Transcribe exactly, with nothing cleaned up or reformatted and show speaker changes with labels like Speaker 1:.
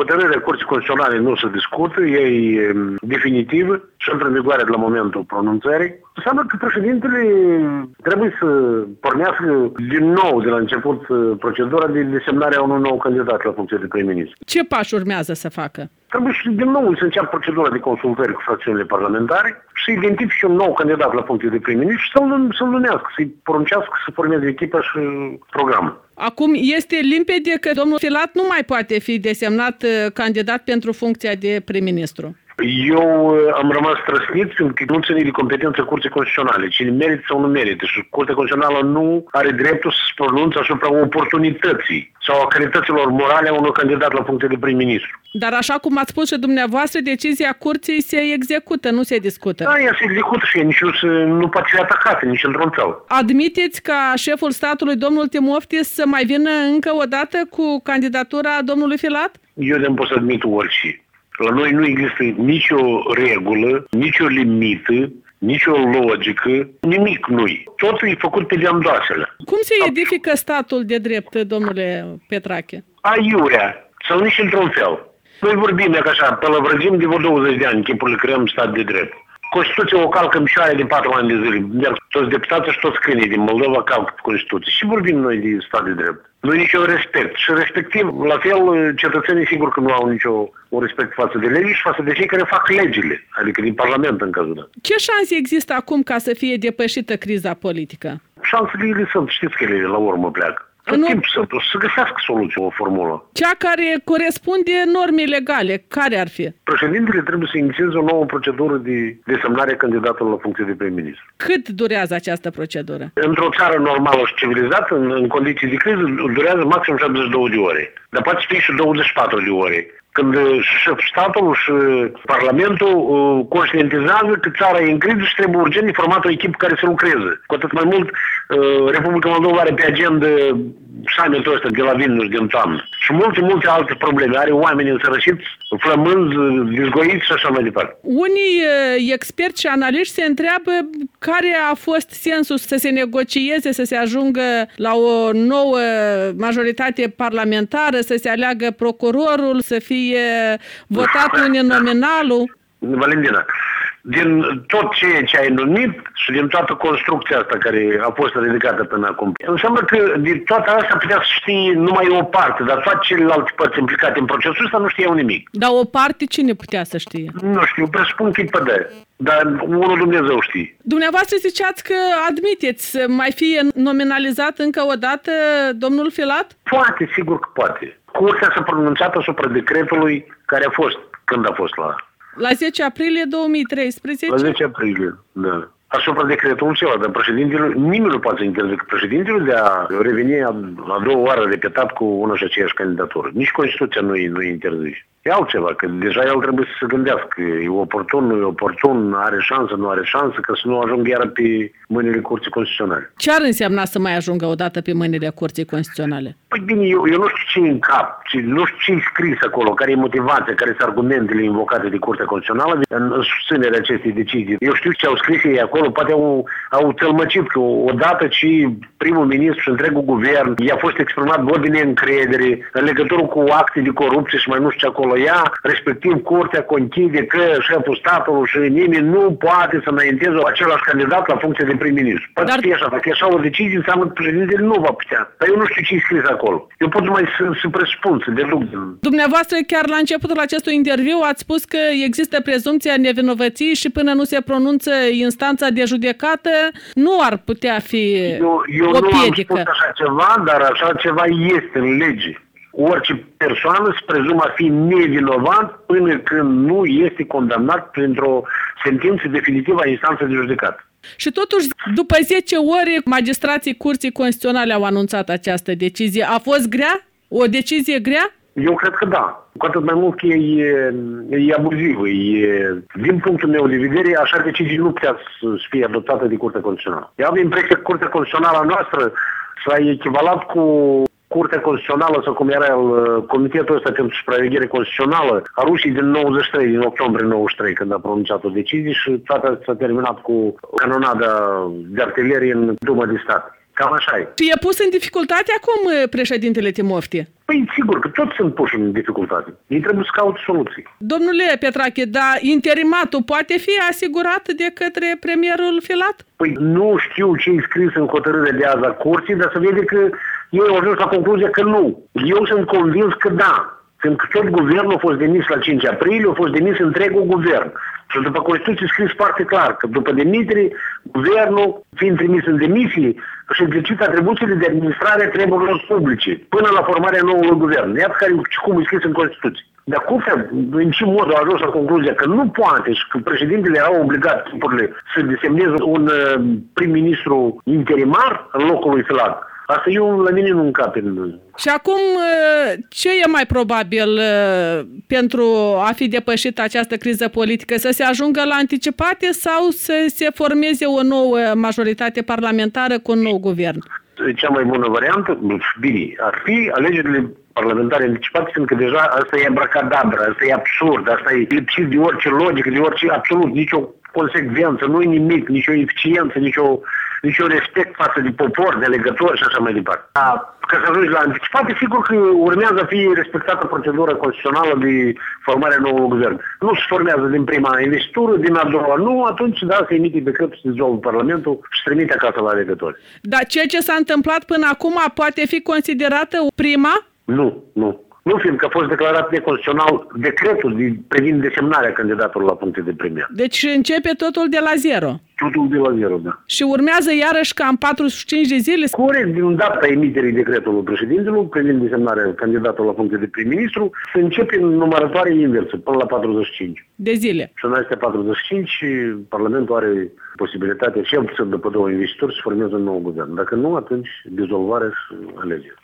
Speaker 1: hotărârea Curții Constituționale nu se discută, e definitivă și intră în vigoare de la momentul pronunțării. Înseamnă că președintele trebuie să pornească din nou, de la început, procedura de desemnare a unui nou candidat la funcție de prim-ministru.
Speaker 2: Ce pași urmează să facă?
Speaker 1: Trebuie și din nou să înceapă procedura de consultări cu fracțiunile parlamentare și să identifice un nou candidat la funcție de prim-ministru și să-l, să-l numească, să-i poruncească să formeze echipa și programul.
Speaker 2: Acum este limpede că domnul Filat nu mai poate fi desemnat candidat pentru funcția de prim-ministru.
Speaker 1: Eu am rămas trăsnit pentru că nu ține de competență Curții Constituționale. Cine merită sau nu merită. Și Curtea Constituțională nu are dreptul să se pronunțe asupra oportunității sau a calităților morale a unui candidat la funcție de prim-ministru.
Speaker 2: Dar așa cum ați spus și dumneavoastră, decizia Curții se execută, nu se discută.
Speaker 1: Da, ea se execută și nici nu, se, nu poate fi atacată, nici într-un fel.
Speaker 2: Admiteți ca șeful statului, domnul Timoftis, să mai vină încă o dată cu candidatura domnului Filat?
Speaker 1: Eu de-mi pot să admit orice. La noi nu există nicio regulă, nicio limită, nicio logică, nimic nu-i. Totul e făcut pe de-andoasele.
Speaker 2: Cum se edifică statul de drept, domnule Petrache?
Speaker 1: Aiurea, sau nici într-un fel. Noi vorbim, ca așa, pălăvrăgim de vreo douăzeci de ani, timpul creăm stat de drept. Constituția o calcă în picioare de patru ani de zile. Iar toți deputații și toți câinii din Moldova calcă Constituție. Și vorbim noi de stat de drept. Nu e nicio respect. Și respectiv, la fel, cetățenii sigur că nu au nicio un respect față de legi și față de cei care fac legile. Adică din Parlament în cazul ăsta.
Speaker 2: Ce șanse există acum ca să fie depășită criza politică?
Speaker 1: Șansele ele sunt, știți că ele la urmă pleacă. Tot
Speaker 2: nu...
Speaker 1: timp sunt, o să găsească soluție, o formulă.
Speaker 2: Cea care corespunde normei legale, care ar fi?
Speaker 1: Președintele trebuie să inițieze o nouă procedură de desemnare a candidatului la funcție de prim-ministru.
Speaker 2: Cât durează această procedură?
Speaker 1: Într-o țară normală și civilizată, în, în condiții de criză, durează maxim șaptezeci și două de ore. Dar poate fi și douăzeci și patru de ore. Când și statul și Parlamentul uh, conștientizează că țara e în criză și trebuie urgent de format o echipă care să lucreze. Cu atât mai mult, uh, Republica Moldova are pe agenda summitul ăsta de la Vilnius din toamnă. Și multe, multe alte probleme. Are oameni însărășiți, flămânzi, dezgoiți și așa mai departe.
Speaker 2: Unii uh, experți și analiști se întreabă care a fost sensul să se negocieze, să se ajungă la o nouă majoritate parlamentară, să se aleagă procurorul, să fie e votat uninominalul.
Speaker 1: Valentina, din tot ceea ce ai numit și din toată construcția asta care a fost ridicată până acum, înseamnă că din toată asta putea să știe numai o parte, dar toate celelalte părți implicate în procesul ăsta nu știau nimic.
Speaker 2: Dar o parte cine putea să știe?
Speaker 1: Nu știu, presupun că e P D, dar unul Dumnezeu știe.
Speaker 2: Dumneavoastră ziceați că admiteți să mai fie nominalizat încă o dată domnul Filat?
Speaker 1: Poate, sigur că poate. Curtea s-a pronunțat asupra decretului care a fost, când a fost la...
Speaker 2: La zece aprilie două mii treisprezece?
Speaker 1: La zece aprilie, da. Asupra decretului ceva, dar președintele, nimeni nu poate să interzică președintele de a reveni a, a doua oară repetat cu una și aceeași candidatură. Nici Constituția nu-i, nu-i interzice. E altceva, că deja el trebuie să se gândească. E oportun, nu e oportun, are șansă, nu are șansă, că să nu ajungă iară pe mâinile Curții Constituționale.
Speaker 2: Ce ar însemna să mai ajungă odată pe mâinile Curții Constituționale?
Speaker 1: Păi bine, eu, eu nu știu ce în cap, ce, nu știu ce e scris acolo, care e motivația, care sunt argumentele invocate de Curtea Constituțională în, în susținerea acestei decizii. Eu știu ce au scris ei acolo, poate au, au tălmăcit că odată ce primul ministru și întregul guvern i-a fost exprimat vot de neîncredere în legătură cu acte de corupție și mai nu știu ce acolo ea, respectiv Curtea conchide că șeful statului și nimeni nu poate să înainteze același candidat la funcție de prim-ministru. Poate Dar... fi așa, dacă e așa o decizie, înseamnă că președintele nu va putea. Dar eu nu știu ce e scris acolo. Eu pot numai să, să presupun, să deduc.
Speaker 2: Dumneavoastră, chiar la începutul acestui interviu, ați spus că există prezumția nevinovăției și până nu se pronunță instanța de judecată, nu ar putea fi
Speaker 1: eu, eu
Speaker 2: o piedică.
Speaker 1: Eu nu am spus așa ceva, dar așa ceva este în lege. Orice persoană se prezumă a fi nevinovat până când nu este condamnat printr-o sentință definitivă a instanței de judecată.
Speaker 2: Și totuși, după zece ore, magistrații Curții Constituționale au anunțat această decizie. A fost grea? O decizie grea?
Speaker 1: Eu cred că da. Cu atât mai mult că e, e abuzivă. E, din punctul meu de vedere, așa decizii nu putea să fie adoptată de Curtea Constituțională. Eu am impresia că Curtea Constituțională noastră s-a echivalat cu Curtea Constituțională sau cum era el, Comitetul ăsta pentru supraveghere constituțională a Rusiei din nouăzeci și trei, din octombrie nouăzeci și trei, când a pronunțat o decizie și toată s-a terminat cu canonada de artilerie în Duma de Stat, Cam așa e.
Speaker 2: Și e pus în dificultate acum președintele Timofte?
Speaker 1: Păi sigur că toți sunt puși în dificultate. Ei trebuie să caute soluții.
Speaker 2: Domnule Petrache, dar interimatul poate fi asigurat de către premierul Filat?
Speaker 1: Păi nu știu ce e scris în hotărârea de azi a curții, dar se vede că ei au ajuns la concluzia că nu. Eu sunt convins că da. Când tot guvernul a fost demis la cinci aprilie, a fost demis întregul guvern. Și după Constituție scris foarte clar că după demitire, guvernul, fiind trimis în demisie, își exercită atribuțiile de administrare a treburilor publice, până la formarea noului guvern. Iată care, cum e scris în Constituție. Dar cum, în ce mod au ajuns la concluzia că nu poate și că președintele era obligat timpurile să desemneze un uh, prim-ministru interimar în locul lui Filat? Asta eu la mine nu încape.
Speaker 2: Și acum, ce e mai probabil pentru a fi depășită această criză politică? Să se ajungă la anticipate sau să se formeze o nouă majoritate parlamentară cu un nou guvern?
Speaker 1: Cea mai bună variantă, bine, ar fi alegerile parlamentare anticipate, fiindcă deja asta e abracadabra, asta e absurd, asta e lipsit de orice logică, de orice absolut, nicio consecvență, nu e nimic, nicio eficiență, nicio, nicio respect față de popor, de alegători și așa mai departe. Da, ca să ajungi la anticipate, sigur că urmează a fi respectată procedura constituțională de formarea noului guvern. Nu se formează din prima investitură, din a doua nu, atunci da, se emite decretul, se dizolvă Parlamentul și se trimite acasă la alegători.
Speaker 2: Dar ceea ce s-a întâmplat până acum poate fi considerată prima?
Speaker 1: Nu, nu. Nu, fiindcă a fost declarat neconstituțional decretul de, privind desemnarea candidatului la funcție de premier.
Speaker 2: Deci începe totul de la zero.
Speaker 1: Totul de la zero, da.
Speaker 2: Și urmează iarăși cam patruzeci și cinci de zile?
Speaker 1: Corect, din data emiterii decretului președintelui privind desemnarea candidatului la funcție de prim-ministru, se începe în numărătoare inversă, până la patruzeci și cinci.
Speaker 2: De zile.
Speaker 1: Și în aceste patruzeci și cinci, Parlamentul are posibilitatea, cel puțin după două investituri, să formeze un nou guvern. Dacă nu, atunci dizolvare și alegeri.